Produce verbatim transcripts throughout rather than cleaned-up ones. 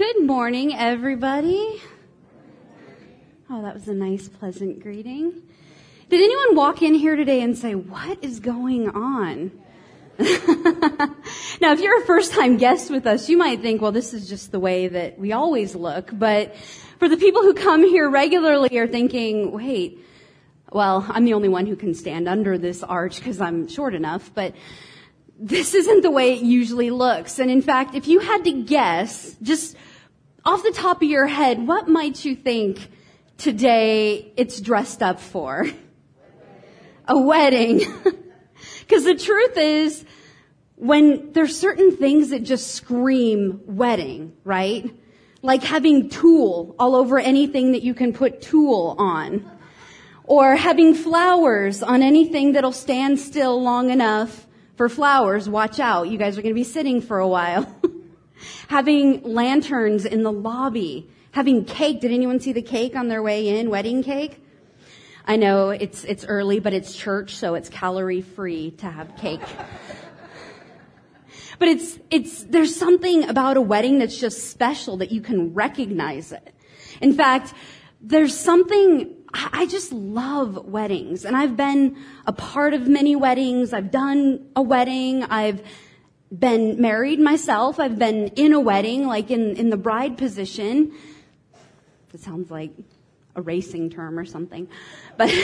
Good morning, everybody. Oh, that was a nice, pleasant greeting. Did anyone walk in here today and say, what is going on? Now, if you're a first-time guest with us, you might think, well, this is just the way that we always look. But for the people who come here regularly are thinking, wait, well, I'm the only one who can stand under this arch because I'm short enough, but this isn't the way it usually looks. And in fact, if you had to guess, just off the top of your head, what might you think today it's dressed up for? A wedding. Because the truth is, when there's certain things that just scream wedding, right? Like having tulle all over anything that you can put tulle on. Or having flowers on anything that'll stand still long enough for flowers. Watch out, you guys are going to be sitting for a while. Having lanterns in the lobby. Having cake. Did anyone see the cake on their way in? Wedding cake? I know it's it's early, but it's church, so it's calorie free to have cake. But it's it's there's something about a wedding that's just special that you can recognize it. In fact, there's something, I just love weddings, and I've been a part of many weddings. I've done a wedding. I've been married myself. I've been in a wedding, like in, in the bride position. It sounds like a racing term or something. But,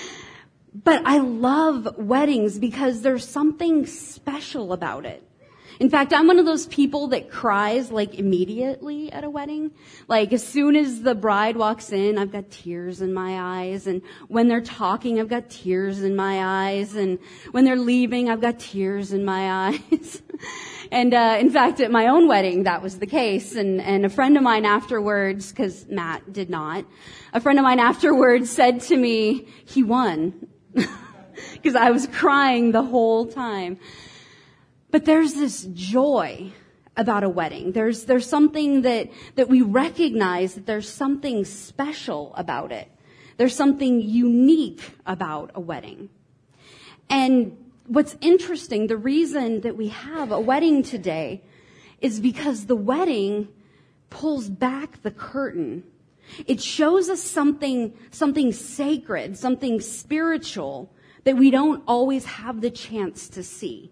but I love weddings because there's something special about it. In fact, I'm one of those people that cries like immediately at a wedding. Like as soon as the bride walks in, I've got tears in my eyes. And when they're talking, I've got tears in my eyes. And when they're leaving, I've got tears in my eyes. And uh in fact, at my own wedding, that was the case. And, and a friend of mine afterwards, because Matt did not, a friend of mine afterwards said to me, he won. Because I was crying the whole time. But there's this joy about a wedding. There's, there's something that, that we recognize that there's something special about it. There's something unique about a wedding. And what's interesting, the reason that we have a wedding today is because the wedding pulls back the curtain. It shows us something, something sacred, something spiritual that we don't always have the chance to see.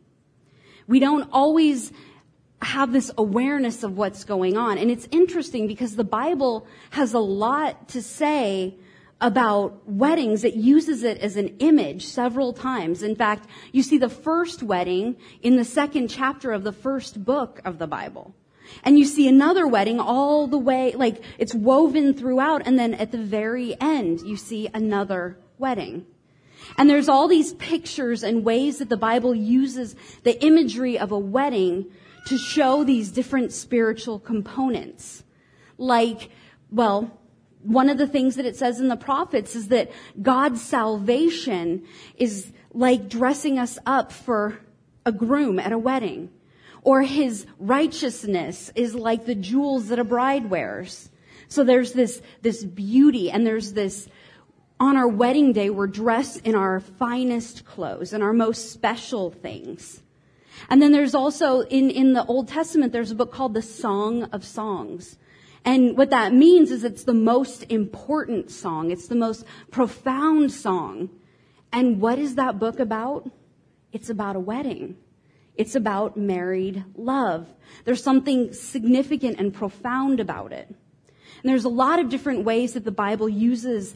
We don't always have this awareness of what's going on. And it's interesting because the Bible has a lot to say about weddings. It uses it as an image several times. In fact, you see the first wedding in the second chapter of the first book of the Bible. And you see another wedding all the way, like it's woven throughout. And then at the very end, you see another wedding. And there's all these pictures and ways that the Bible uses the imagery of a wedding to show these different spiritual components. Like, well, one of the things that it says in the prophets is that God's salvation is like dressing us up for a groom at a wedding. Or his righteousness is like the jewels that a bride wears. So there's this, this beauty, and there's this, on our wedding day, we're dressed in our finest clothes and our most special things. And then there's also, in, in the Old Testament, there's a book called the Song of Songs. And what that means is it's the most important song. It's the most profound song. And what is that book about? It's about a wedding. It's about married love. There's something significant and profound about it. And there's a lot of different ways that the Bible uses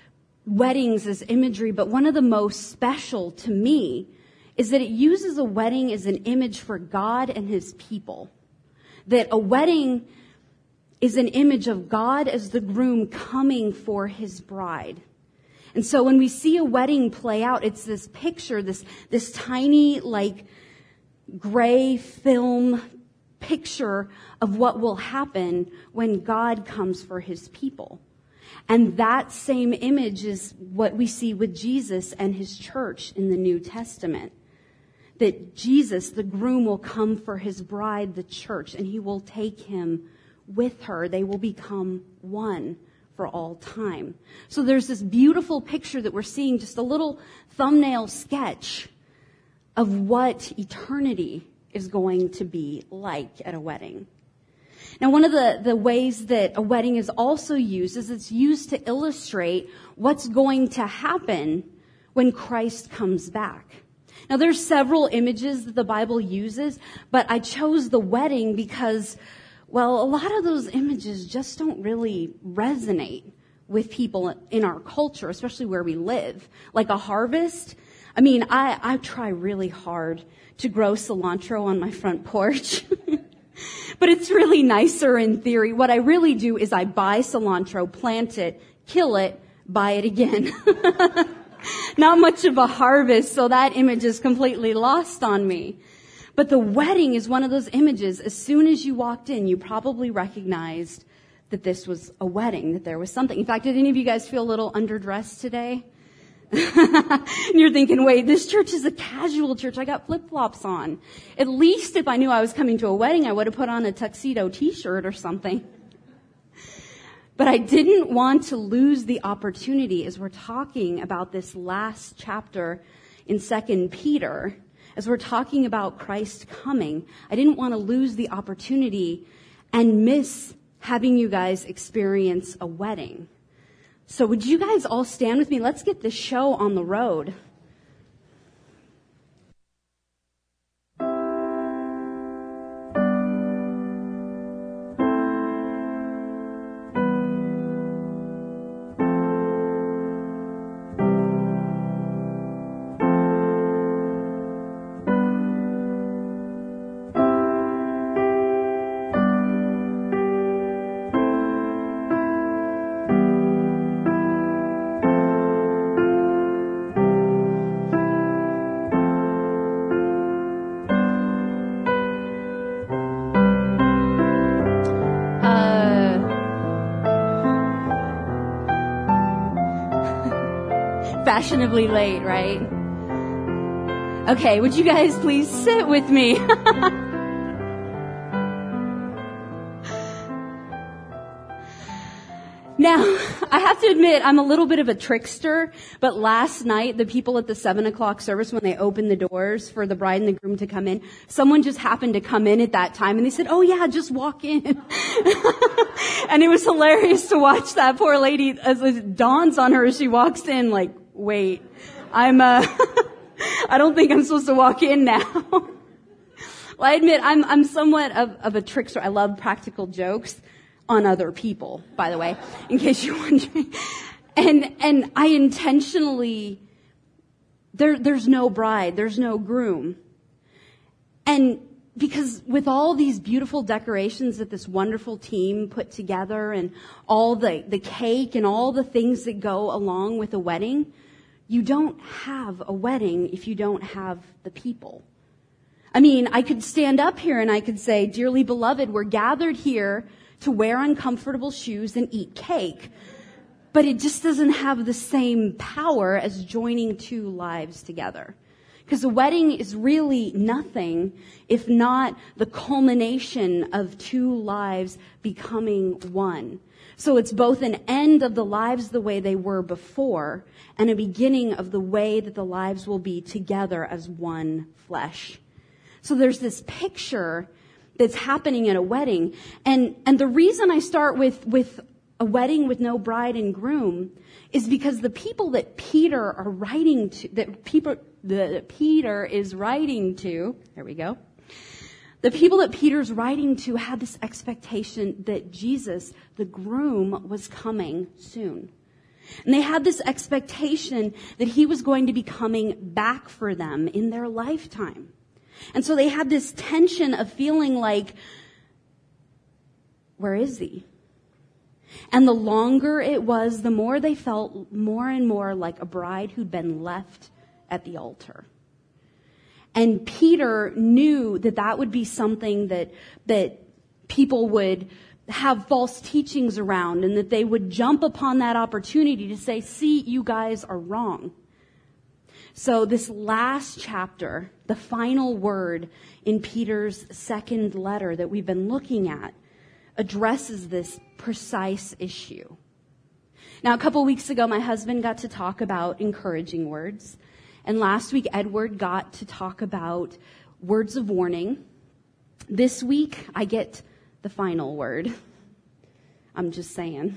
weddings as imagery, but one of the most special to me is that it uses a wedding as an image for God and his people. That a wedding is an image of God as the groom coming for his bride. And so when we see a wedding play out, it's this picture, this, this tiny, like, gray film picture of what will happen when God comes for his people. And that same image is what we see with Jesus and his church in the New Testament. That Jesus, the groom, will come for his bride, the church, and he will take him with her. They will become one for all time. So there's this beautiful picture that we're seeing, just a little thumbnail sketch of what eternity is going to be like at a wedding. Now, one of the, the ways that a wedding is also used is it's used to illustrate what's going to happen when Christ comes back. Now, there's several images that the Bible uses, but I chose the wedding because, well, a lot of those images just don't really resonate with people in our culture, especially where we live. Like a harvest. I mean, I, I try really hard to grow cilantro on my front porch. But it's really nicer in theory. What I really do is I buy cilantro, plant it, kill it, buy it again. Not much of a harvest, so that image is completely lost on me. But the wedding is one of those images. As soon as you walked in, you probably recognized that this was a wedding, that there was something. In fact, did any of you guys feel a little underdressed today? And you're thinking, wait, this church is a casual church. I got flip-flops on. At least if I knew I was coming to a wedding, I would have put on a tuxedo t-shirt or something. But I didn't want to lose the opportunity as we're talking about this last chapter in Second Peter, as we're talking about Christ coming. I didn't want to lose the opportunity and miss having you guys experience a wedding. So would you guys all stand with me? Let's get this show on the road. Fashionably late, right? Okay, would you guys please sit with me? Now, I have to admit, I'm a little bit of a trickster, but last night, the people at the seven o'clock service, when they opened the doors for the bride and the groom to come in, someone just happened to come in at that time, and they said, oh yeah, just walk in. And it was hilarious to watch that poor lady as it dawns on her as she walks in, like, wait, I'm, uh, I don't think I'm supposed to walk in now. Well, I admit, I'm, I'm somewhat of, of a trickster. I love practical jokes on other people, by the way, in case you're wondering. And, and I intentionally, there, there's no bride, there's no groom. And because with all these beautiful decorations that this wonderful team put together and all the, the cake and all the things that go along with a wedding, you don't have a wedding if you don't have the people. I mean, I could stand up here and I could say, dearly beloved, we're gathered here to wear uncomfortable shoes and eat cake. But it just doesn't have the same power as joining two lives together. Because a wedding is really nothing if not the culmination of two lives becoming one. So it's both an end of the lives the way they were before and a beginning of the way that the lives will be together as one flesh. So there's this picture that's happening at a wedding. And, and the reason I start with, with a wedding with no bride and groom is because the people that Peter are writing to, that people, that Peter is writing to, there we go. The people that Peter's writing to had this expectation that Jesus, the groom, was coming soon. And they had this expectation that he was going to be coming back for them in their lifetime. And so they had this tension of feeling like, where is he? And the longer it was, the more they felt more and more like a bride who'd been left at the altar. And Peter knew that that would be something that, that people would have false teachings around and that they would jump upon that opportunity to say, see, you guys are wrong. So this last chapter, the final word in Peter's second letter that we've been looking at, addresses this precise issue. Now, a couple weeks ago, my husband got to talk about encouraging words. And last week, Edward got to talk about words of warning. This week, I get the final word. I'm just saying.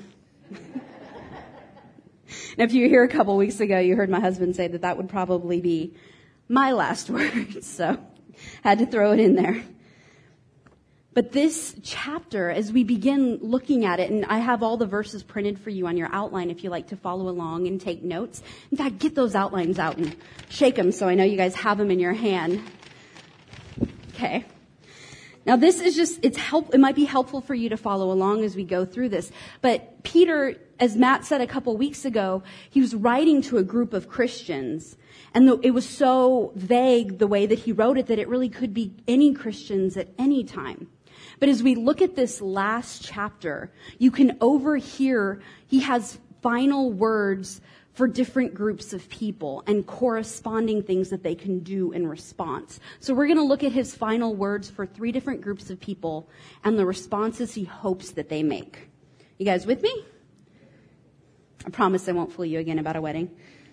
And if you were here a couple weeks ago, you heard my husband say that that would probably be my last word. So had to throw it in there. But this chapter, as we begin looking at it, and I have all the verses printed for you on your outline if you like to follow along and take notes. In fact, get those outlines out and shake them so I know you guys have them in your hand. Okay. Now this is just, it's help, it might be helpful for you to follow along as we go through this. But Peter, as Matt said a couple weeks ago, he was writing to a group of Christians. And the, it was so vague the way that he wrote it that it really could be any Christians at any time. But as we look at this last chapter, you can overhear, he has final words for different groups of people and corresponding things that they can do in response. So we're going to look at his final words for three different groups of people and the responses he hopes that they make. You guys with me? I promise I won't fool you again about a wedding.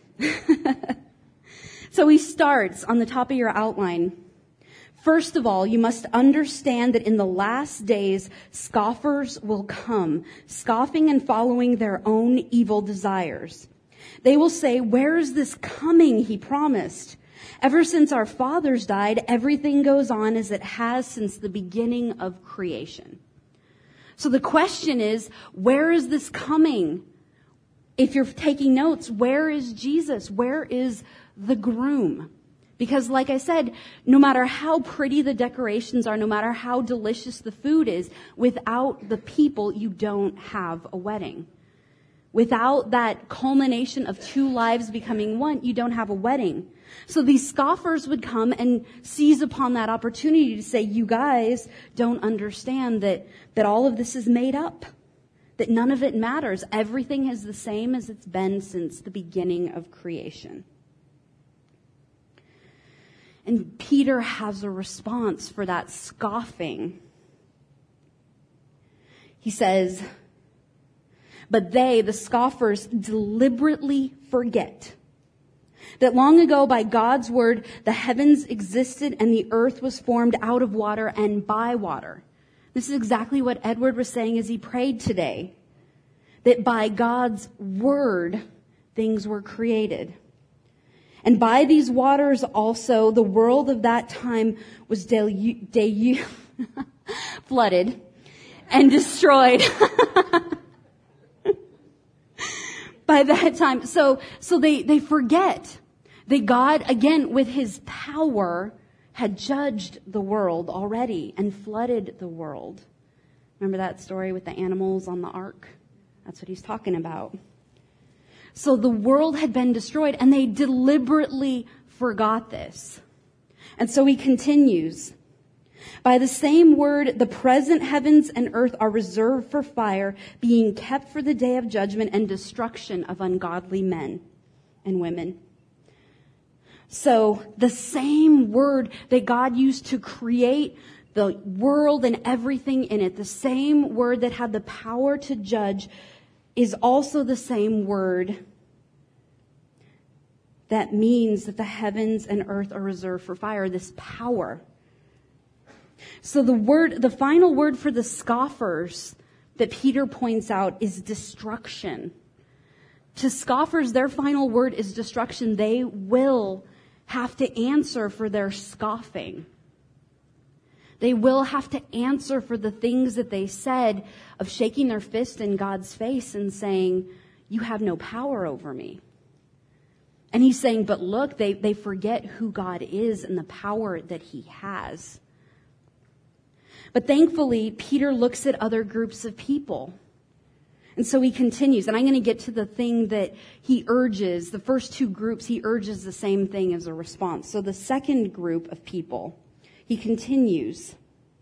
So he starts on the top of your outline. First of all, you must understand that in the last days, scoffers will come, scoffing and following their own evil desires. They will say, where is this coming he promised? Ever since our fathers died, everything goes on as it has since the beginning of creation. So the question is, where is this coming? If you're taking notes, where is Jesus? Where is the groom? Because like I said, no matter how pretty the decorations are, no matter how delicious the food is, without the people, you don't have a wedding. Without that culmination of two lives becoming one, you don't have a wedding. So these scoffers would come and seize upon that opportunity to say, you guys don't understand that, that all of this is made up, that none of it matters. Everything is the same as it's been since the beginning of creation. And Peter has a response for that scoffing. He says, but they, the scoffers, deliberately forget that long ago by God's word, the heavens existed and the earth was formed out of water and by water. This is exactly what Edward was saying as he prayed today. That by God's word, things were created. And by these waters also, the world of that time was delu- delu- flooded and destroyed. By that time. So, so they, they forget that God, again, with his power, had judged the world already and flooded the world. Remember that story with the animals on the ark? That's what he's talking about. So the world had been destroyed and they deliberately forgot this. And so he continues. By the same word, the present heavens and earth are reserved for fire, being kept for the day of judgment and destruction of ungodly men and women. So the same word that God used to create the world and everything in it, the same word that had the power to judge, is also the same word that means that the heavens and earth are reserved for fire, this power. So the word, the final word for the scoffers that Peter points out is destruction. To scoffers, their final word is destruction. They will have to answer for their scoffing. They will have to answer for the things that they said of shaking their fist in God's face and saying, you have no power over me. And he's saying, but look, they, they forget who God is and the power that he has. But thankfully, Peter looks at other groups of people. And so he continues, and I'm going to get to the thing that he urges. The first two groups, he urges the same thing as a response. So the second group of people, he continues.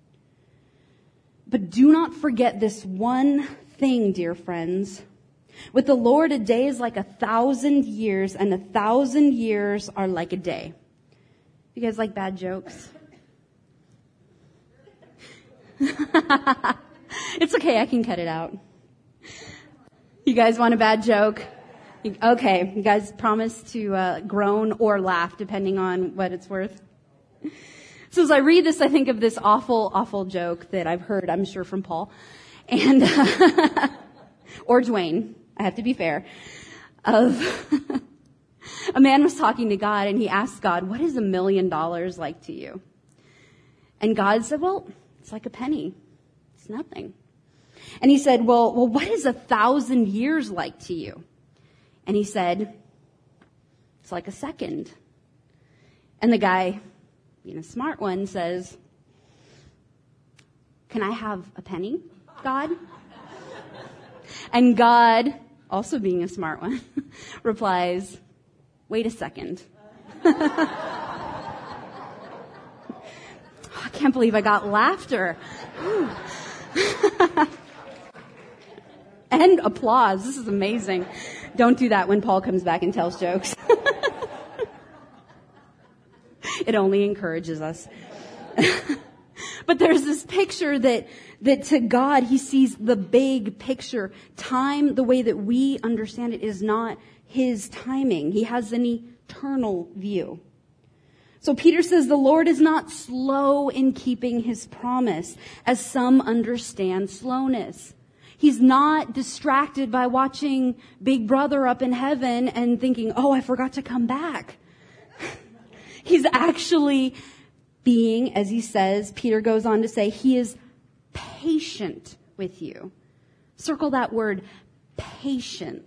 But do not forget this one thing, dear friends. With the Lord, a day is like a thousand years, and a thousand years are like a day. You guys like bad jokes? It's okay, I can cut it out. You guys want a bad joke? Okay, you guys promise to uh, groan or laugh, depending on what it's worth. So as I read this, I think of this awful, awful joke that I've heard, I'm sure, from Paul. And, or Dwayne, I have to be fair, of a man was talking to God and he asked God, what is a million dollars like to you? And God said, well, it's like a penny. It's nothing. And he said, well, well, what is a thousand years like to you? And he said, it's like a second. And the guy, being a smart one, says, can I have a penny, God? And God, also being a smart one, replies, wait a second. I can't believe I got laughter. And applause. This is amazing. Don't do that when Paul comes back and tells jokes. It only encourages us. But there's this picture that, that to God, he sees the big picture. Time, the way that we understand it, is not his timing. He has an eternal view. So Peter says the Lord is not slow in keeping his promise, as some understand slowness. He's not distracted by watching Big Brother up in heaven and thinking, oh, I forgot to come back. He's actually being, as he says, Peter goes on to say, he is patient with you. Circle that word, patient.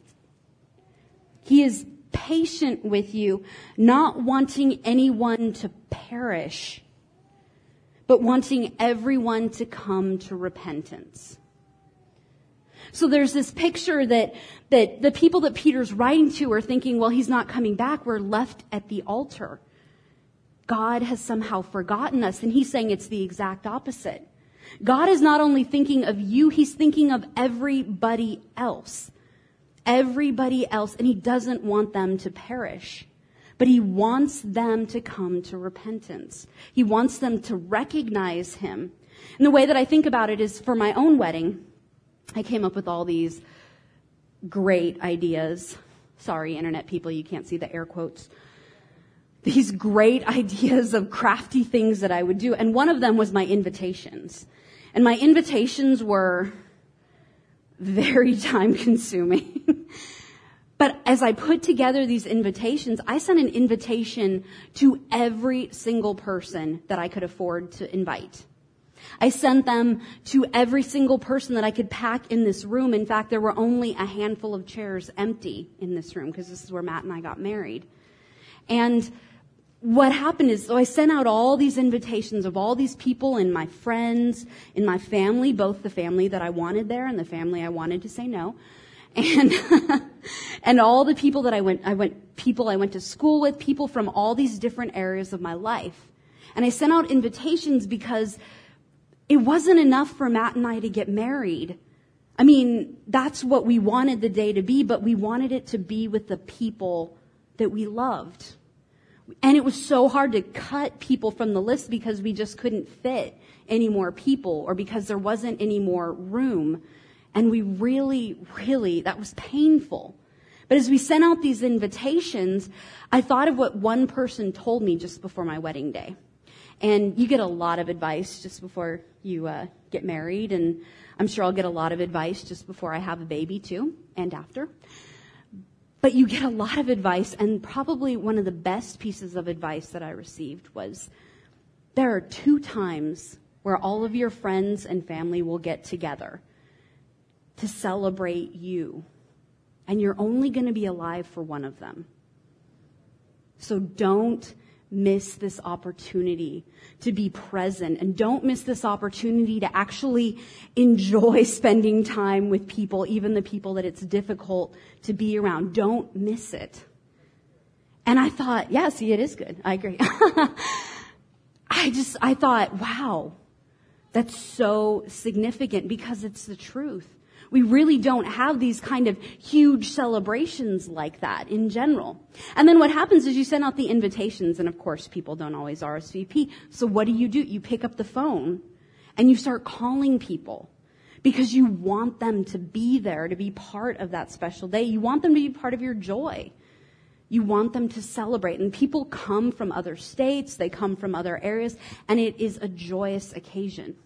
He is patient with you, not wanting anyone to perish, but wanting everyone to come to repentance. So there's this picture that, that the people that Peter's writing to are thinking, well, he's not coming back. We're left at the altar. God has somehow forgotten us. And he's saying it's the exact opposite. God is not only thinking of you, he's thinking of everybody else. Everybody else. And he doesn't want them to perish. But he wants them to come to repentance. He wants them to recognize him. And the way that I think about it is for my own wedding, I came up with all these great ideas. Sorry, internet people, you can't see the air quotes. These great ideas of crafty things that I would do. And one of them was my invitations. And my invitations were very time consuming. But as I put together these invitations, I sent an invitation to every single person that I could afford to invite. I sent them to every single person that I could pack in this room. In fact, there were only a handful of chairs empty in this room because this is where Matt and I got married. And what happened is, so I sent out all these invitations of all these people and my friends, in my family, both the family that I wanted there and the family I wanted to say no. And, and all the people that I went, I went, people I went to school with, people from all these different areas of my life. And I sent out invitations because it wasn't enough for Matt and I to get married. I mean, that's what we wanted the day to be, but we wanted it to be with the people that we loved. And it was so hard to cut people from the list because we just couldn't fit any more people or because there wasn't any more room. And we really, really, that was painful. But as we sent out these invitations, I thought of what one person told me just before my wedding day. And you get a lot of advice just before you uh, get married. And I'm sure I'll get a lot of advice just before I have a baby too, and after. But you get a lot of advice, and probably one of the best pieces of advice that I received was, there are two times where all of your friends and family will get together to celebrate you. And you're only going to be alive for one of them. So don't miss this opportunity to be present, and don't miss this opportunity to actually enjoy spending time with people, even the people that it's difficult to be around. Don't miss it. And I thought, yeah, see, it is good. I agree. I just, I thought, wow, that's so significant because it's the truth. We really don't have these kind of huge celebrations like that in general. And then what happens is you send out the invitations, and of course people don't always R S V P. So what do you do? You pick up the phone and you start calling people because you want them to be there, to be part of that special day. You want them to be part of your joy. You want them to celebrate. And people come from other states, they come from other areas, and it is a joyous occasion.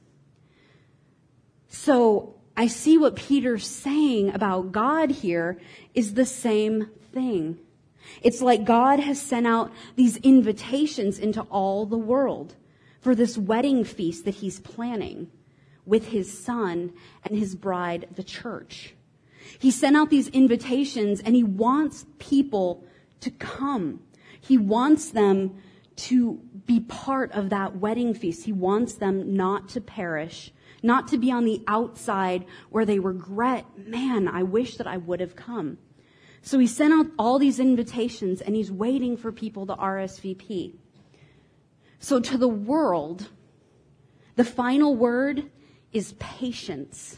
So I see what Peter's saying about God here is the same thing. It's like God has sent out these invitations into all the world for this wedding feast that he's planning with his son and his bride, the church. He sent out these invitations and he wants people to come. He wants them to be part of that wedding feast. He wants them not to perish, not to be on the outside where they regret, man, I wish that I would have come. So he sent out all these invitations and he's waiting for people to R S V P. So to the world, the final word is patience.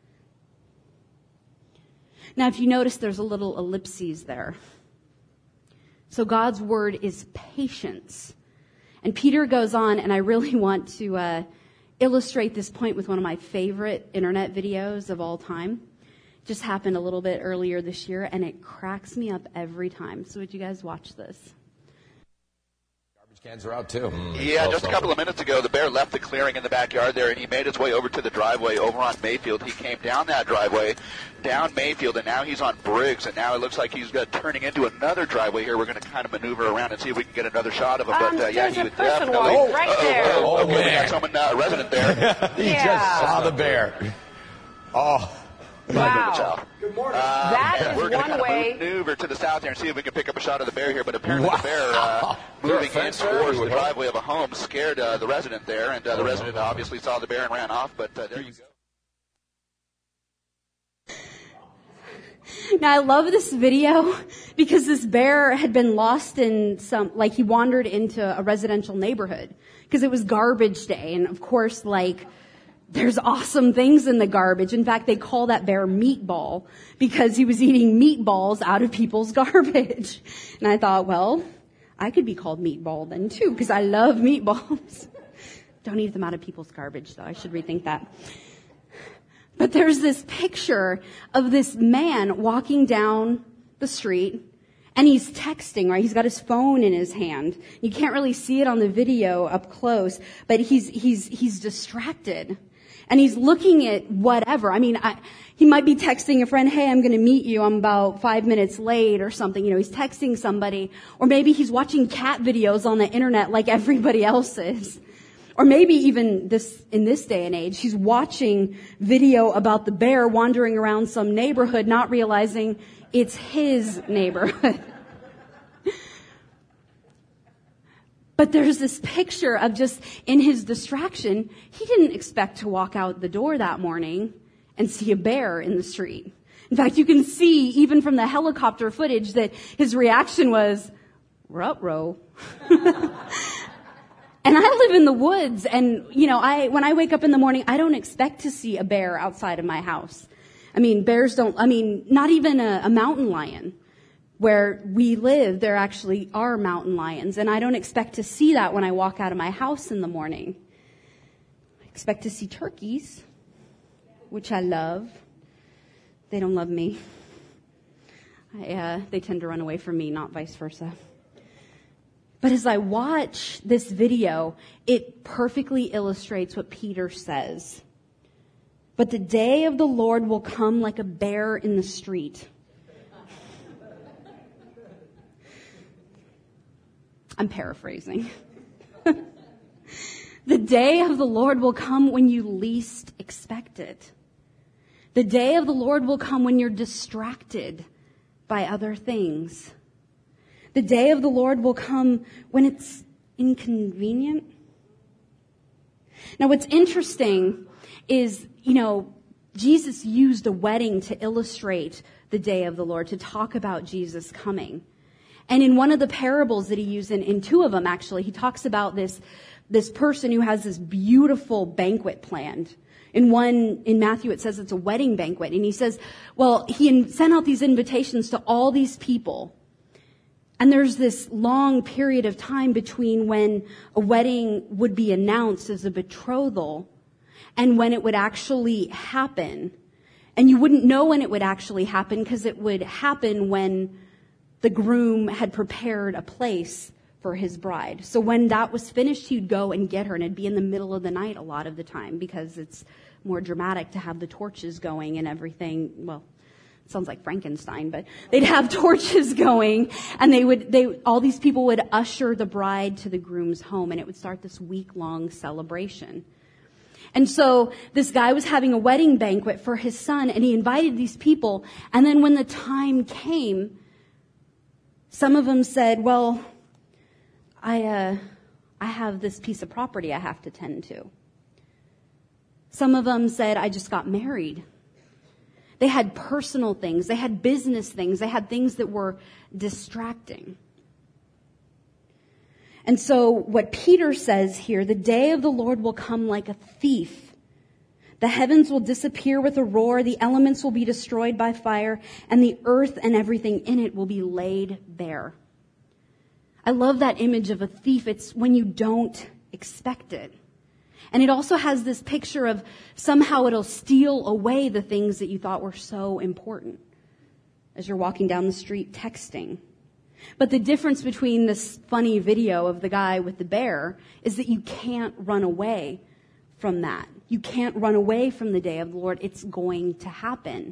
Now, if you notice, there's a little ellipses there. So God's word is patience. And Peter goes on, and I really want to uh, illustrate this point with one of my favorite internet videos of all time. Just happened a little bit earlier this year, and it cracks me up every time. So would you guys watch this? Garbage cans are out, too. Mm, yeah, just a couple of minutes ago, the bear left the clearing in the backyard there, and he made his way over to the driveway over on Mayfield. He came down that driveway, down Mayfield, and now he's on Briggs, and now it looks like he's uh, turning into another driveway here. We're going to kind of maneuver around and see if we can get another shot of him. Um, but uh, yeah, he would definitely. Oh, right oh, there. Oh, oh, Oh, okay, we man. got someone, uh, a resident there. he Yeah. just saw the bear. Oh. Wow. Good morning. Uh, That and is we're gonna one kind of way. maneuver to the south here and see if we can pick up a shot of the bear here. But apparently Wow. the bear uh, moving in Fence there, towards you the would hope. driveway of a home scared uh, the resident there, and uh, the Oh, resident no. obviously saw the bear and ran off. But uh, there you go. Now, I love this video because this bear had been lost in some, like he wandered into a residential neighborhood because it was garbage day. And of course, like, there's awesome things in the garbage. In fact, they call that bear Meatball because he was eating meatballs out of people's garbage. And I thought, well, I could be called Meatball then too because I love meatballs. Don't eat them out of people's garbage though. I should rethink that. But there's this picture of this man walking down the street and he's texting, right? He's got his phone in his hand. You can't really see it on the video up close, but he's, he's, he's distracted. And he's looking at whatever. I mean, I, he might be texting a friend, hey, I'm going to meet you. I'm about five minutes late or something. You know, he's texting somebody. Or maybe he's watching cat videos on the internet like everybody else is. Or maybe even this, in this day and age, he's watching video about the bear wandering around some neighborhood, not realizing it's his neighborhood. But there's this picture of just in his distraction, he didn't expect to walk out the door that morning and see a bear in the street. In fact, you can see even from the helicopter footage that his reaction was, ruh-roh. And I live in the woods and, you know, I, when I wake up in the morning, I don't expect to see a bear outside of my house. I mean, bears don't, I mean, not even a, a mountain lion. Where we live, there actually are mountain lions, and I don't expect to see that when I walk out of my house in the morning. I expect to see turkeys, which I love. They don't love me. I, uh, they tend to run away from me, not vice versa. But as I watch this video, it perfectly illustrates what Peter says. But the day of the Lord will come like a bear in the street. I'm paraphrasing. The day of the Lord will come when you least expect it. The day of the Lord will come when you're distracted by other things. The day of the Lord will come when it's inconvenient. Now, what's interesting is, you know, Jesus used a wedding to illustrate the day of the Lord, to talk about Jesus coming. And in one of the parables that he used, in, in two of them actually, he talks about this, this person who has this beautiful banquet planned. In one, in Matthew, it says it's a wedding banquet. And he says, well, he in, sent out these invitations to all these people. And there's this long period of time between when a wedding would be announced as a betrothal and when it would actually happen. And you wouldn't know when it would actually happen because it would happen when the groom had prepared a place for his bride. So when that was finished, he'd go and get her, and it'd be in the middle of the night a lot of the time because it's more dramatic to have the torches going and everything. Well, it sounds like Frankenstein, but they'd have torches going, and they would, they, all these people would usher the bride to the groom's home, and it would start this week-long celebration. And so this guy was having a wedding banquet for his son, and he invited these people, and then when the time came, some of them said, well, I, uh, I have this piece of property I have to tend to. Some of them said, I just got married. They had personal things. They had business things. They had things that were distracting. And so what Peter says here, the day of the Lord will come like a thief. The heavens will disappear with a roar. The elements will be destroyed by fire, and the earth and everything in it will be laid bare. I love that image of a thief. It's when you don't expect it. And it also has this picture of somehow it'll steal away the things that you thought were so important as you're walking down the street texting. But the difference between this funny video of the guy with the bear is that you can't run away from that. You can't run away from the day of the Lord. It's going to happen.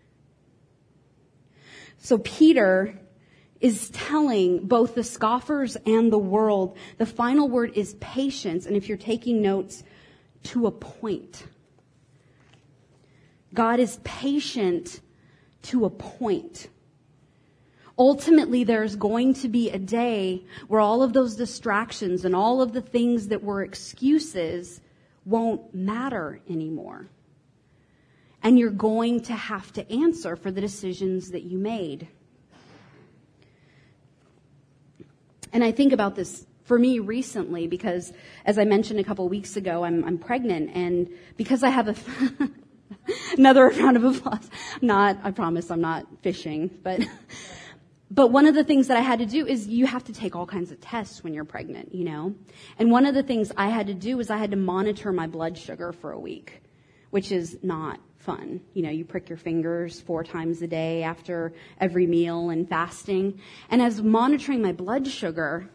So Peter is telling both the scoffers and the world, the final word is patience. And if you're taking notes, to a point. God is patient to a point. Ultimately, there's going to be a day where all of those distractions and all of the things that were excuses won't matter anymore. And you're going to have to answer for the decisions that you made. And I think about this for me recently because, as I mentioned a couple of weeks ago, I'm, I'm pregnant. And because I have a another round of applause. Not, I promise I'm not fishing. But, but one of the things that I had to do is you have to take all kinds of tests when you're pregnant, you know. And one of the things I had to do is I had to monitor my blood sugar for a week, which is not fun. You know, you prick your fingers four times a day after every meal and fasting. And as monitoring my blood sugar,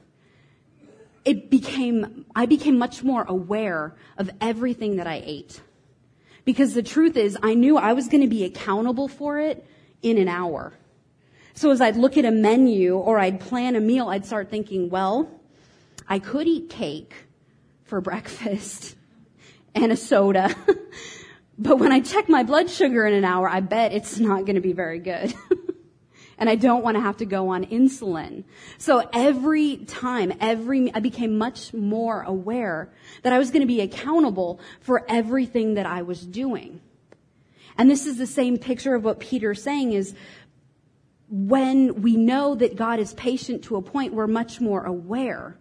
it became, I became much more aware of everything that I ate. Because the truth is, I knew I was going to be accountable for it in an hour. So as I'd look at a menu or I'd plan a meal, I'd start thinking, well, I could eat cake for breakfast and a soda. But when I check my blood sugar in an hour, I bet it's not going to be very good. And I don't want to have to go on insulin. So every time, every, I became much more aware that I was going to be accountable for everything that I was doing. And this is the same picture of what Peter's saying is when we know that God is patient to a point, we're much more aware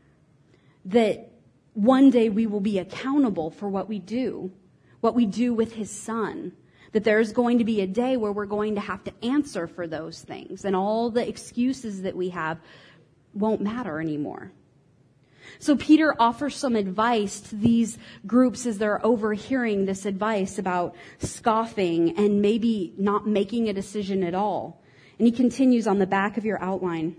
that one day we will be accountable for what we do, what we do with his son. That there's going to be a day where we're going to have to answer for those things. And all the excuses that we have won't matter anymore. So Peter offers some advice to these groups as they're overhearing this advice about scoffing and maybe not making a decision at all. And he continues on the back of your outline.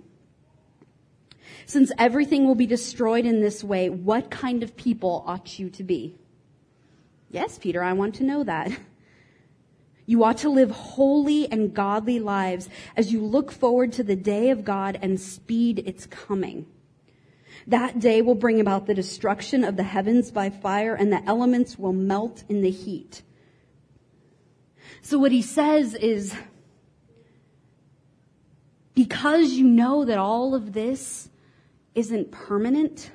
Since everything will be destroyed in this way, what kind of people ought you to be? Yes, Peter, I want to know that. You ought to live holy and godly lives as you look forward to the day of God and speed its coming. That day will bring about the destruction of the heavens by fire, and the elements will melt in the heat. So what he says is, because you know that all of this isn't permanent,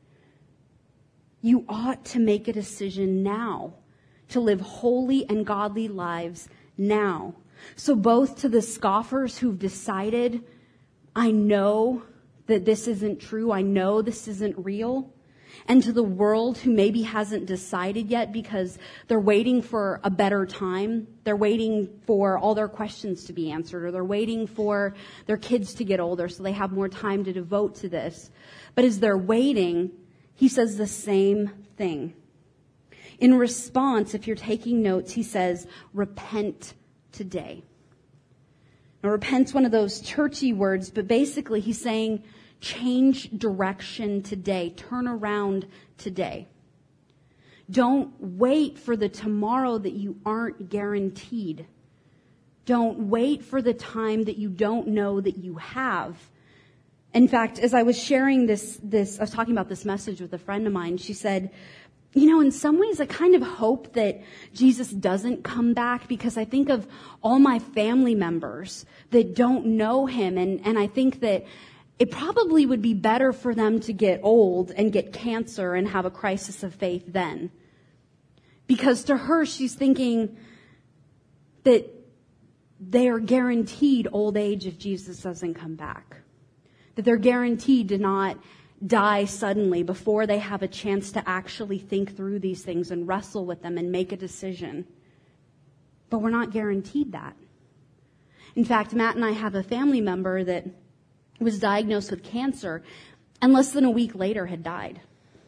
you ought to make a decision now to live holy and godly lives now. So both to the scoffers who've decided, I know that this isn't true, I know this isn't real, and to the world who maybe hasn't decided yet because they're waiting for a better time, they're waiting for all their questions to be answered, or they're waiting for their kids to get older so they have more time to devote to this. But as they're waiting, he says the same thing. In response, if you're taking notes, he says, repent today. Now, repent's one of those churchy words, but basically he's saying change direction today. Turn around today. Don't wait for the tomorrow that you aren't guaranteed. Don't wait for the time that you don't know that you have. In fact, as I was sharing this, this, I was talking about this message with a friend of mine, she said, you know, in some ways I kind of hope that Jesus doesn't come back, because I think of all my family members that don't know him, and, and I think that it probably would be better for them to get old and get cancer and have a crisis of faith then. Because to her, she's thinking that they are guaranteed old age if Jesus doesn't come back. That they're guaranteed to not die suddenly before they have a chance to actually think through these things and wrestle with them and make a decision. But we're not guaranteed that. In fact, Matt and I have a family member that was diagnosed with cancer and less than a week later had died.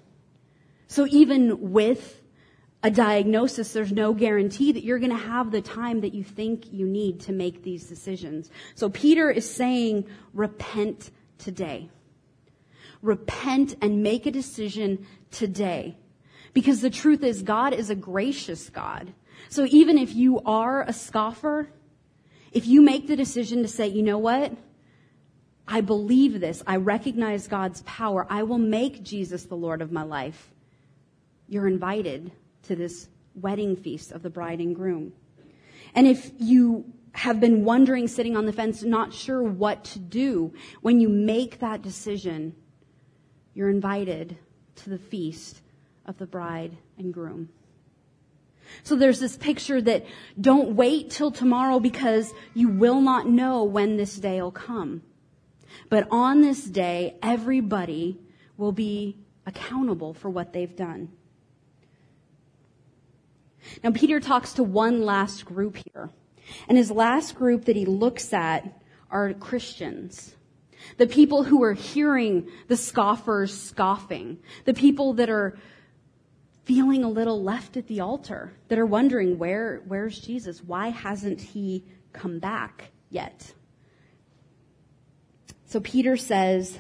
So even with a diagnosis, there's no guarantee that you're going to have the time that you think you need to make these decisions. So Peter is saying, repent today. Repent and make a decision today. Because the truth is, God is a gracious God. So even if you are a scoffer, if you make the decision to say, you know what? I believe this. I recognize God's power. I will make Jesus the Lord of my life. You're invited to this wedding feast of the bride and groom. And if you have been wondering, sitting on the fence, not sure what to do, when you make that decision, you're invited to the feast of the bride and groom. So there's this picture that don't wait till tomorrow, because you will not know when this day will come. But on this day, everybody will be accountable for what they've done. Now, Peter talks to one last group here. And his last group that he looks at are Christians. The people who are hearing the scoffers scoffing. The people that are feeling a little left at the altar. That are wondering, where, where's Jesus? Why hasn't he come back yet? So Peter says,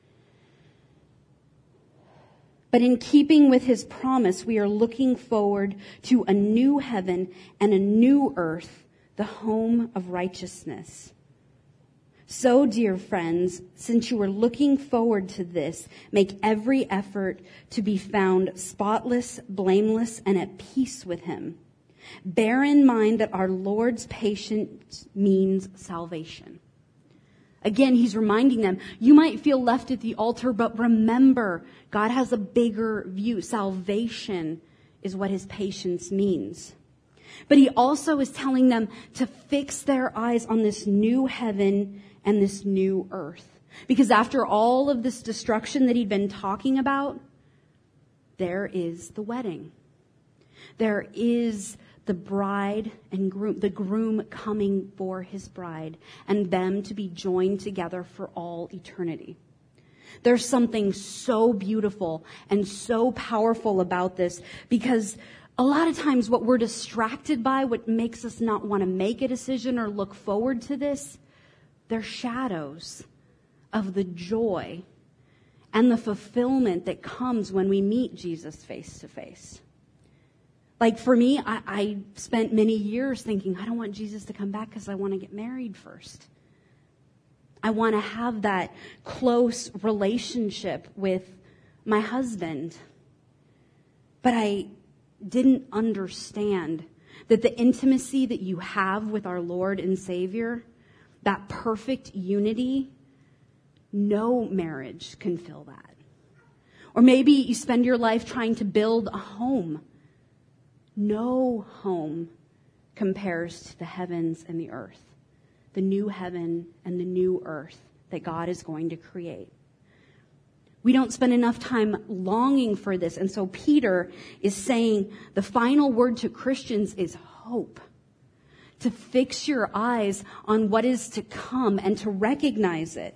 but in keeping with his promise, we are looking forward to a new heaven and a new earth, the home of righteousness. So, dear friends, since you are looking forward to this, make every effort to be found spotless, blameless, and at peace with him. Bear in mind that our Lord's patience means salvation. Again, he's reminding them, you might feel left at the altar, but remember, God has a bigger view. Salvation is what his patience means. But he also is telling them to fix their eyes on this new heaven and this new earth. Because after all of this destruction that he'd been talking about, there is the wedding. There is the bride and groom, the groom coming for his bride, and them to be joined together for all eternity. There's something so beautiful and so powerful about this, because a lot of times what we're distracted by, what makes us not want to make a decision or look forward to this, they're shadows of the joy and the fulfillment that comes when we meet Jesus face to face. Like for me, I, I spent many years thinking, I don't want Jesus to come back because I want to get married first. I want to have that close relationship with my husband. But I didn't understand that the intimacy that you have with our Lord and Savior, that perfect unity, no marriage can fill that. Or maybe you spend your life trying to build a home. No home compares to the heavens and the earth, the new heaven and the new earth that God is going to create. We don't spend enough time longing for this. And so Peter is saying the final word to Christians is hope. To fix your eyes on what is to come and to recognize it.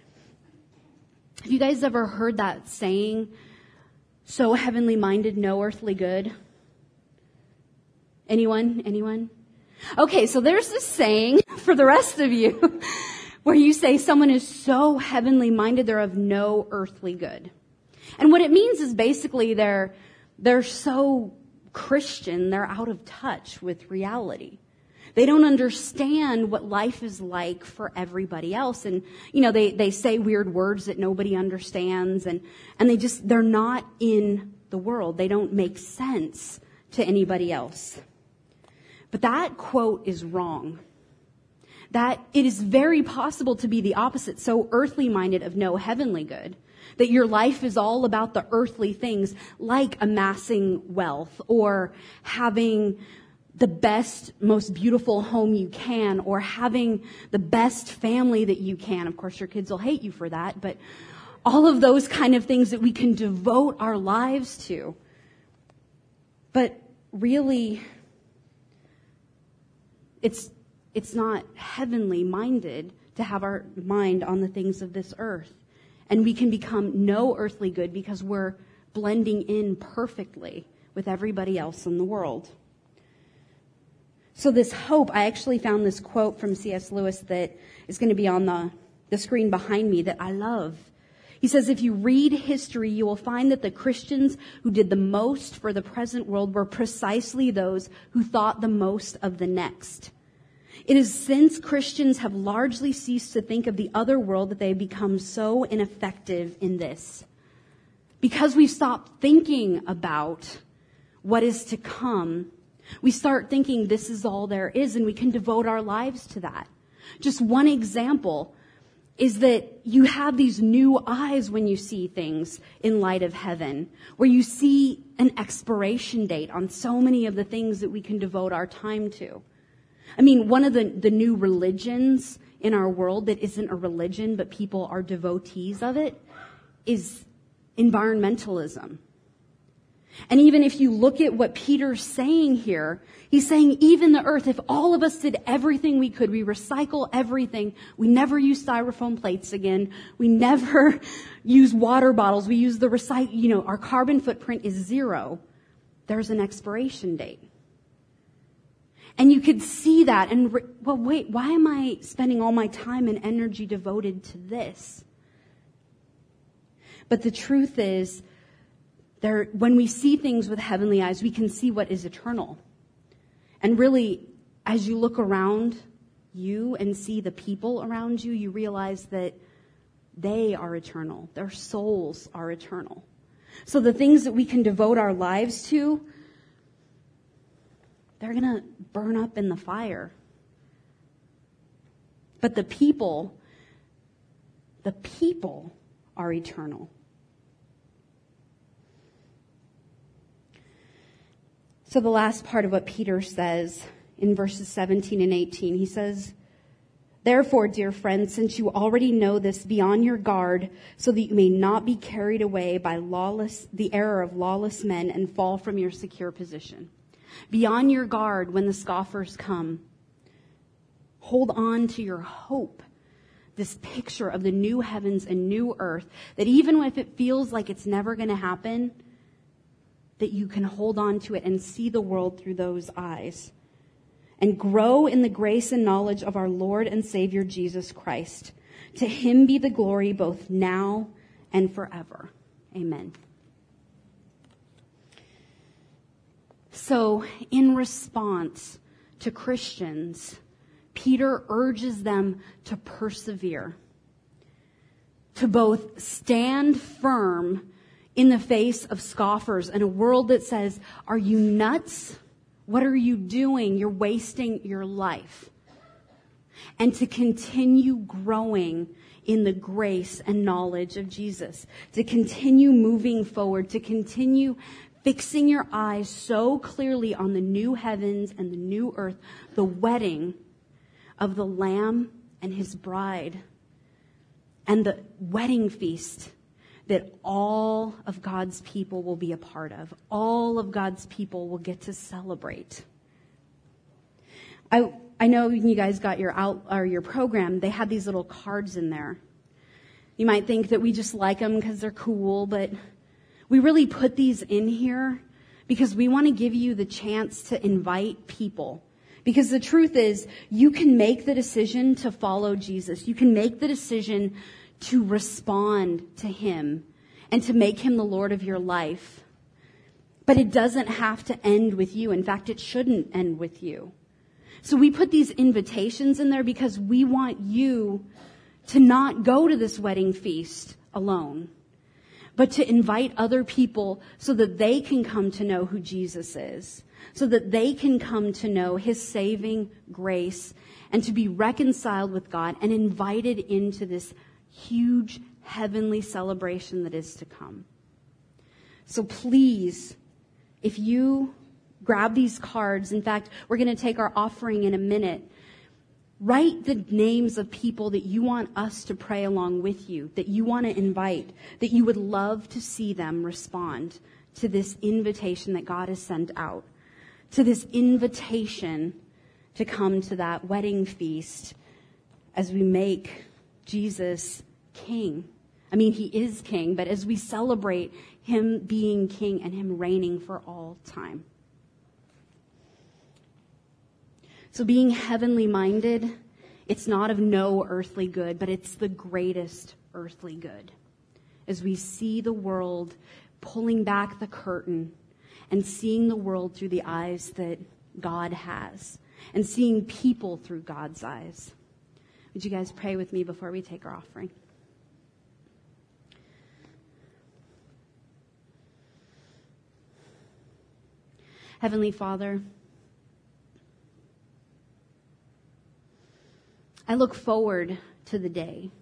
Have you guys ever heard that saying, so heavenly minded, no earthly good? Anyone? Anyone? Okay, so there's this saying for the rest of you, where you say someone is so heavenly minded, they're of no earthly good. And what it means is basically they're, they're so Christian, they're out of touch with reality. They don't understand what life is like for everybody else. And, you know, they, they say weird words that nobody understands, and, and they just, they're not in the world. They don't make sense to anybody else. But that quote is wrong. That it is very possible to be the opposite, so earthly minded of no heavenly good, that your life is all about the earthly things, like amassing wealth or having the best, most beautiful home you can, or having the best family that you can. Of course, your kids will hate you for that, but all of those kind of things that we can devote our lives to. But really, it's it's not heavenly minded to have our mind on the things of this earth. And we can become no earthly good because we're blending in perfectly with everybody else in the world. So this hope, I actually found this quote from C S Lewis that is going to be on the, the screen behind me that I love. He says, if you read history, you will find that the Christians who did the most for the present world were precisely those who thought the most of the next. It is since Christians have largely ceased to think of the other world that they have become so ineffective in this. Because we've stopped thinking about what is to come, we start thinking this is all there is, and we can devote our lives to that. Just one example is that you have these new eyes when you see things in light of heaven, where you see an expiration date on so many of the things that we can devote our time to. I mean, one of the, the new religions in our world that isn't a religion, but people are devotees of it, is environmentalism. And even if you look at what Peter's saying here, he's saying even the earth, if all of us did everything we could, we recycle everything, we never use styrofoam plates again, we never use water bottles, we use the recycle, you know, our carbon footprint is zero, there's an expiration date. And you could see that and, re- well, wait, why am I spending all my time and energy devoted to this? But the truth is, there, when we see things with heavenly eyes, we can see what is eternal. And really, as you look around you and see the people around you, you realize that they are eternal. Their souls are eternal. So the things that we can devote our lives to, they're going to burn up in the fire. But the people, the people are eternal. So the last part of what Peter says in verses seventeen and eighteen, he says, therefore, dear friends, since you already know this, be on your guard so that you may not be carried away by lawless, the error of lawless men and fall from your secure position. Be on your guard when the scoffers come. Hold on to your hope, this picture of the new heavens and new earth, that even if it feels like it's never going to happen, that you can hold on to it and see the world through those eyes. And grow in the grace and knowledge of our Lord and Savior Jesus Christ. To him be the glory both now and forever. Amen. So, in response to Christians, Peter urges them to persevere, to both stand firm in the face of scoffers in a world that says, are you nuts? What are you doing? You're wasting your life. And to continue growing in the grace and knowledge of Jesus, to continue moving forward, to continue fixing your eyes so clearly on the new heavens and the new earth, the wedding of the Lamb and his bride, and the wedding feast that all of God's people will be a part of. All of God's people will get to celebrate. I I know when you guys got your out or your program, they had these little cards in there. You might think that we just like them because they're cool, but we really put these in here because we want to give you the chance to invite people Because the truth is, you can make the decision to follow Jesus. You can make the decision to respond to him and to make him the Lord of your life. But it doesn't have to end with you. In fact, it shouldn't end with you. So we put these invitations in there because we want you to not go to this wedding feast alone, but to invite other people so that they can come to know who Jesus is, so that they can come to know his saving grace and to be reconciled with God and invited into this huge heavenly celebration that is to come. So please, if you grab these cards, in fact, we're going to take our offering in a minute. Write the names of people that you want us to pray along with you, that you want to invite, that you would love to see them respond to this invitation that God has sent out, to this invitation to come to that wedding feast as we make Jesus king. I mean, he is king, but as we celebrate him being king and him reigning for all time. So being heavenly minded, it's not of no earthly good, but it's the greatest earthly good. As we see the world pulling back the curtain and seeing the world through the eyes that God has and seeing people through God's eyes. Would you guys pray with me before we take our offering? Heavenly Father, I look forward to the day,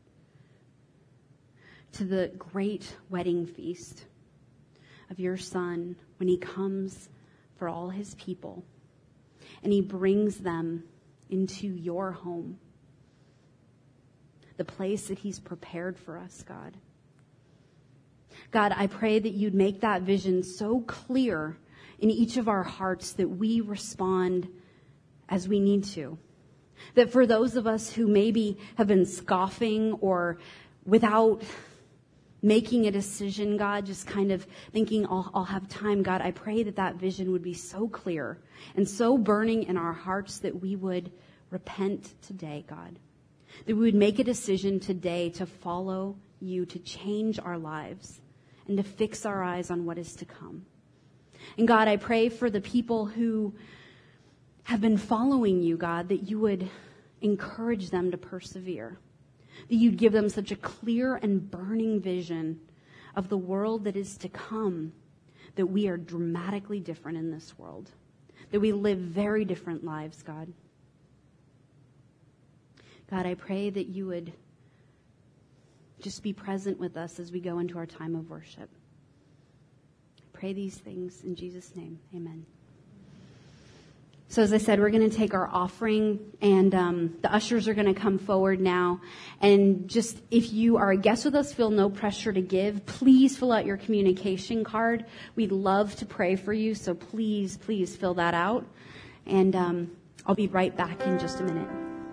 to the great wedding feast of your Son when he comes for all his people and he brings them into your home, the place that he's prepared for us, God. God, I pray that you'd make that vision so clear in each of our hearts that we respond as we need to. That for those of us who maybe have been scoffing or without making a decision, God, just kind of thinking, I'll, I'll have time, God, I pray that that vision would be so clear and so burning in our hearts that we would repent today, God. That we would make a decision today to follow you, to change our lives, and to fix our eyes on what is to come. And God, I pray for the people who have been following you, God, that you would encourage them to persevere. That you'd give them such a clear and burning vision of the world that is to come, that we are dramatically different in this world. That we live very different lives, God. God, I pray that you would just be present with us as we go into our time of worship. I pray these things in Jesus' name. Amen. So as I said, we're going to take our offering, and um, the ushers are going to come forward now. And just if you are a guest with us, feel no pressure to give. Please fill out your communication card. We'd love to pray for you, so please, please fill that out. And um, I'll be right back in just a minute.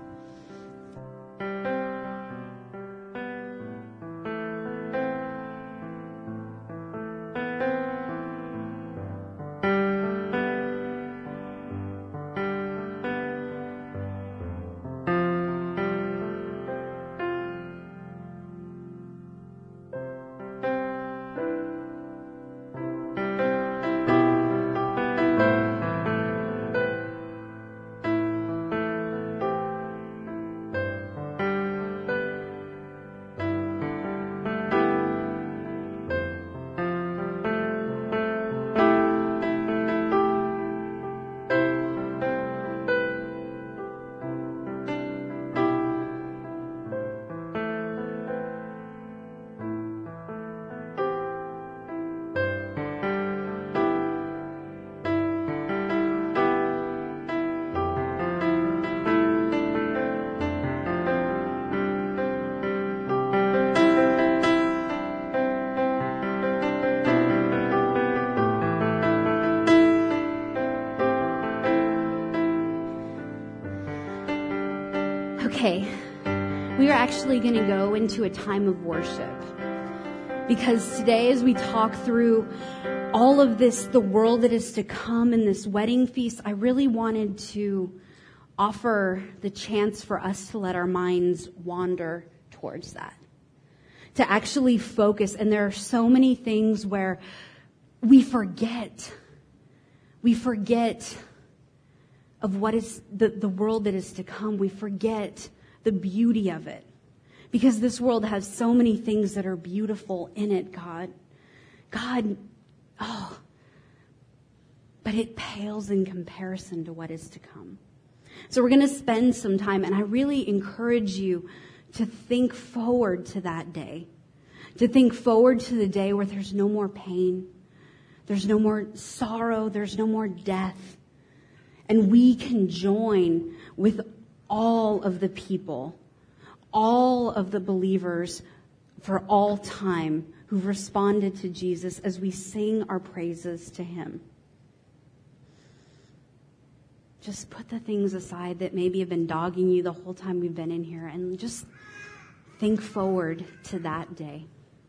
Okay, we are actually going to go into a time of worship, because today as we talk through all of this, the world that is to come in this wedding feast, I really wanted to offer the chance for us to let our minds wander towards that. To actually focus. And there are so many things where we forget. We forget of what is the, the world that is to come. We forget the beauty of it. Because this world has so many things that are beautiful in it, God. God, oh, but it pales in comparison to what is to come. So we're going to spend some time, and I really encourage you to think forward to that day. To think forward to the day where there's no more pain. There's no more sorrow. There's no more death. And we can join with all of the people, all of the believers for all time who've responded to Jesus as we sing our praises to him. Just put the things aside that maybe have been dogging you the whole time we've been in here and just think forward to that day.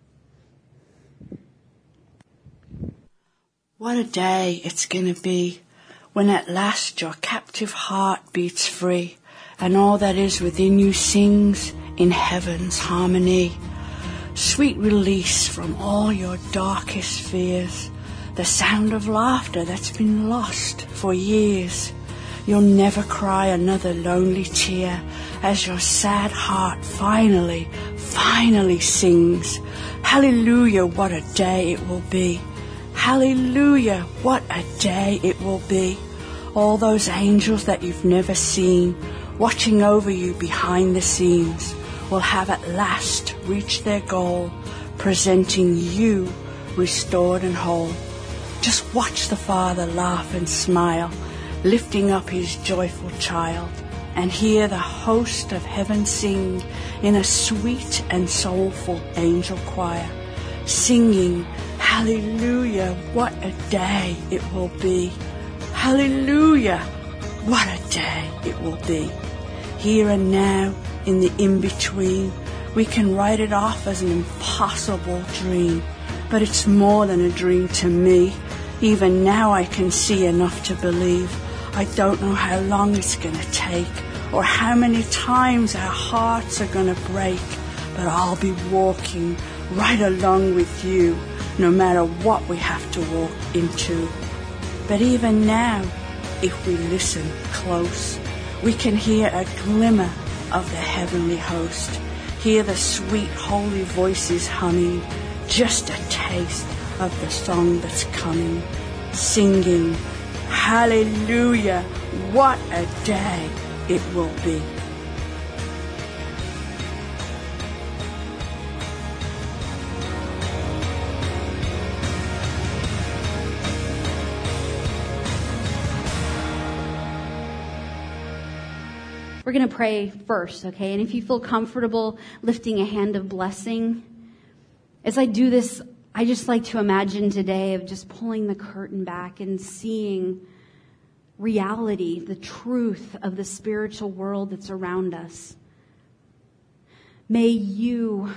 What a day it's going to be when at last your captive heart beats free and all that is within you sings in heaven's harmony. Sweet release from all your darkest fears, the sound of laughter that's been lost for years. You'll never cry another lonely tear as your sad heart finally, finally sings. Hallelujah, what a day it will be. Hallelujah, what a day it will be. All those angels that you've never seen, watching over you behind the scenes, will have at last reached their goal, presenting you restored and whole. Just watch the Father laugh and smile, lifting up his joyful child, and hear the host of heaven sing in a sweet and soulful angel choir, singing, hallelujah, what a day it will be. Hallelujah, what a day it will be. Here and now, in the in-between, we can write it off as an impossible dream, but it's more than a dream to me. Even now I can see enough to believe. I don't know how long it's going to take or how many times our hearts are going to break, but I'll be walking right along with you no matter what we have to walk into. But even now, if we listen close, we can hear a glimmer of the heavenly host, hear the sweet holy voices humming, just a taste of the song that's coming, singing, hallelujah, what a day it will be. We're going to pray first, okay? And if you feel comfortable lifting a hand of blessing, as I do this, I just like to imagine today of just pulling the curtain back and seeing reality, the truth of the spiritual world that's around us. May you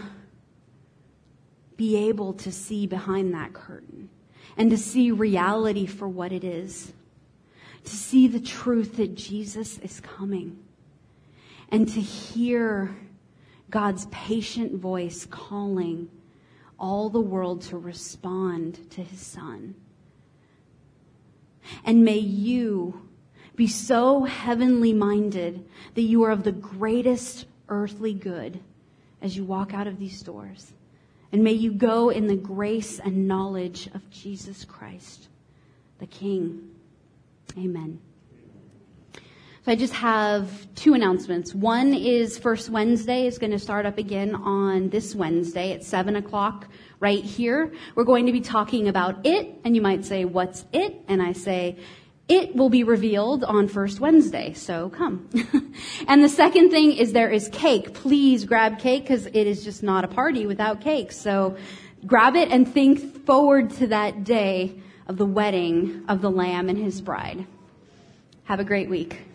be able to see behind that curtain and to see reality for what it is, to see the truth that Jesus is coming, and to hear God's patient voice calling all the world to respond to his Son. And may you be so heavenly minded that you are of the greatest earthly good as you walk out of these doors. And may you go in the grace and knowledge of Jesus Christ, the King. Amen. So I just have two announcements. One is First Wednesday is going to start up again on this Wednesday at seven o'clock right here. We're going to be talking about it, and you might say, what's it? And I say, it will be revealed on First Wednesday, so come. And the second thing is there is cake. Please grab cake because it is just not a party without cake. So grab it and think forward to that day of the wedding of the Lamb and his bride. Have a great week.